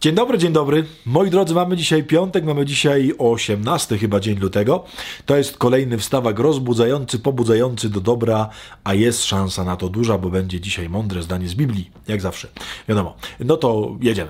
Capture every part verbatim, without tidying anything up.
Dzień dobry, dzień dobry. Moi drodzy, mamy dzisiaj piątek, mamy dzisiaj osiemnasty chyba dzień lutego. To jest kolejny wstawak rozbudzający, pobudzający do dobra, a jest szansa na to duża, bo będzie dzisiaj mądre zdanie z Biblii, jak zawsze. Wiadomo. No to jedziemy.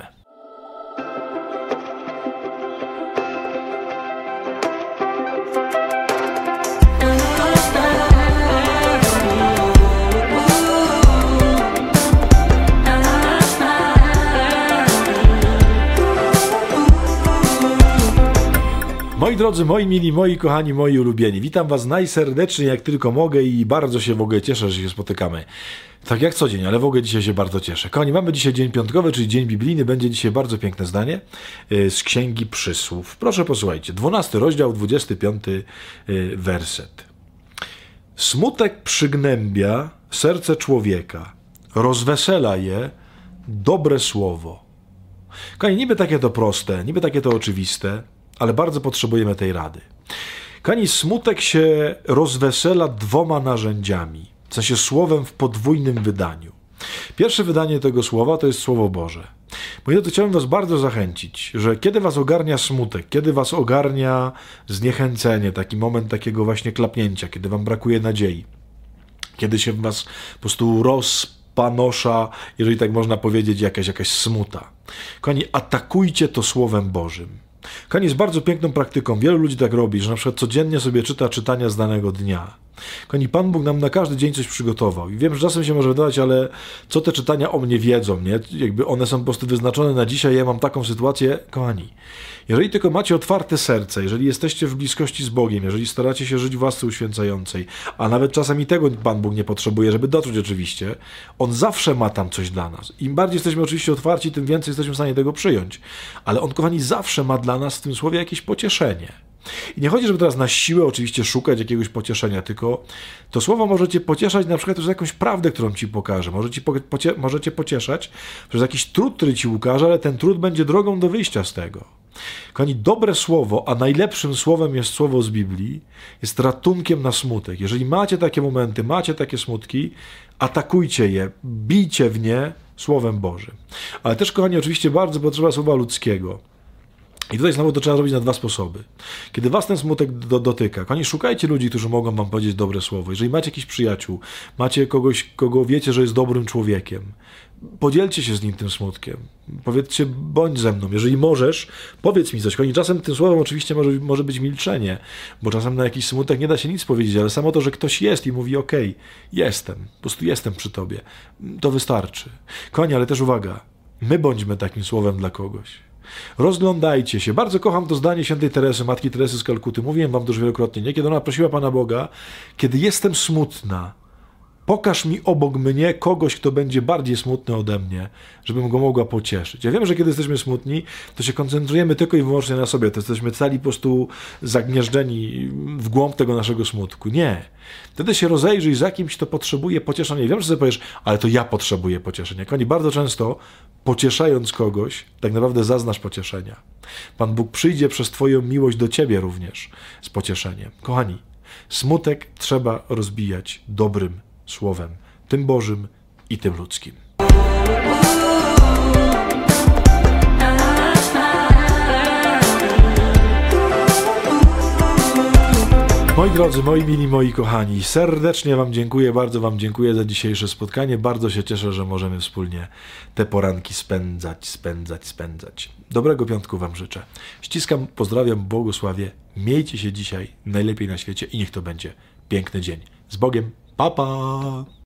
Moi drodzy, moi mili, moi kochani, moi ulubieni, witam was najserdeczniej jak tylko mogę i bardzo się w ogóle cieszę, że się spotykamy. Tak jak co dzień, ale w ogóle dzisiaj się bardzo cieszę. Kochani, mamy dzisiaj dzień piątkowy, czyli dzień biblijny, będzie dzisiaj bardzo piękne zdanie z Księgi Przysłów. Proszę posłuchajcie, dwunasty rozdział, dwudziesty piąty werset. Smutek przygnębia serce człowieka, rozwesela je dobre słowo. Kochani, niby takie to proste, niby takie to oczywiste, ale bardzo potrzebujemy tej rady. Kochani, smutek się rozwesela dwoma narzędziami, w sensie słowem w podwójnym wydaniu. Pierwsze wydanie tego słowa to jest Słowo Boże. Moi drodzy, chciałbym was bardzo zachęcić, że kiedy was ogarnia smutek, kiedy was ogarnia zniechęcenie, taki moment takiego właśnie klapnięcia, kiedy wam brakuje nadziei, kiedy się w was po prostu rozpanosza, jeżeli tak można powiedzieć, jakaś, jakaś smuta. Kochani, atakujcie to Słowem Bożym. Kochani, jest bardzo piękną praktyką. Wielu ludzi tak robi, że na przykład codziennie sobie czyta czytania z danego dnia. Kochani, Pan Bóg nam na każdy dzień coś przygotował. I wiem, że czasem się może wydawać, ale co te czytania o mnie wiedzą, nie? Jakby one są po prostu wyznaczone na dzisiaj. Ja mam taką sytuację. Kochani, jeżeli tylko macie otwarte serce, jeżeli jesteście w bliskości z Bogiem, jeżeli staracie się żyć w łasce uświęcającej, a nawet czasami tego Pan Bóg nie potrzebuje, żeby dotrzeć oczywiście, On zawsze ma tam coś dla nas. Im bardziej jesteśmy oczywiście otwarci, tym więcej jesteśmy w stanie tego przyjąć. Ale On, kochani, zawsze ma dla nas w tym słowie jakieś pocieszenie. I nie chodzi, żeby teraz na siłę oczywiście szukać jakiegoś pocieszenia, tylko to słowo może cię pocieszać na przykład przez jakąś prawdę, którą ci pokaże. Może ci po, pocie, może cię pocieszać przez jakiś trud, który ci ukaże, ale ten trud będzie drogą do wyjścia z tego. Kochani, dobre słowo, a najlepszym słowem jest słowo z Biblii, jest ratunkiem na smutek. Jeżeli macie takie momenty, macie takie smutki, atakujcie je, bijcie w nie Słowem Bożym. Ale też, kochani, oczywiście bardzo potrzeba słowa ludzkiego. I tutaj znowu to trzeba zrobić na dwa sposoby. Kiedy was ten smutek do, dotyka, kochani, szukajcie ludzi, którzy mogą wam powiedzieć dobre słowo. Jeżeli macie jakichś przyjaciół, macie kogoś, kogo wiecie, że jest dobrym człowiekiem, podzielcie się z nim tym smutkiem. Powiedzcie, bądź ze mną. Jeżeli możesz, powiedz mi coś. Kochani, czasem tym słowem oczywiście może, może być milczenie, bo czasem na jakiś smutek nie da się nic powiedzieć, ale samo to, że ktoś jest i mówi, okej, jestem, po prostu jestem przy tobie, to wystarczy. Kochani, ale też uwaga, my bądźmy takim słowem dla kogoś. Rozglądajcie się. Bardzo kocham to zdanie świętej Teresy, matki Teresy z Kalkuty. Mówiłem wam to już wielokrotnie, nie? Kiedy ona prosiła Pana Boga, kiedy jestem smutna, pokaż mi obok mnie kogoś, kto będzie bardziej smutny ode mnie, żebym go mogła pocieszyć. Ja wiem, że kiedy jesteśmy smutni, to się koncentrujemy tylko i wyłącznie na sobie. To jesteśmy cali po prostu zagnieżdżeni w głąb tego naszego smutku. Nie. Wtedy się rozejrzyj za kimś, kto potrzebuje pocieszenia. I wiem, że sobie powiesz, ale to ja potrzebuję pocieszenia. Kochani, bardzo często pocieszając kogoś, tak naprawdę zaznasz pocieszenia. Pan Bóg przyjdzie przez twoją miłość do ciebie również z pocieszeniem. Kochani, smutek trzeba rozbijać dobrym Słowem, tym Bożym i tym ludzkim. Moi drodzy, moi mili, moi kochani, serdecznie wam dziękuję, bardzo wam dziękuję za dzisiejsze spotkanie. Bardzo się cieszę, że możemy wspólnie te poranki spędzać, spędzać, spędzać. Dobrego piątku wam życzę. Ściskam, pozdrawiam, błogosławię. Miejcie się dzisiaj najlepiej na świecie i niech to będzie piękny dzień. Z Bogiem. Pa, pa!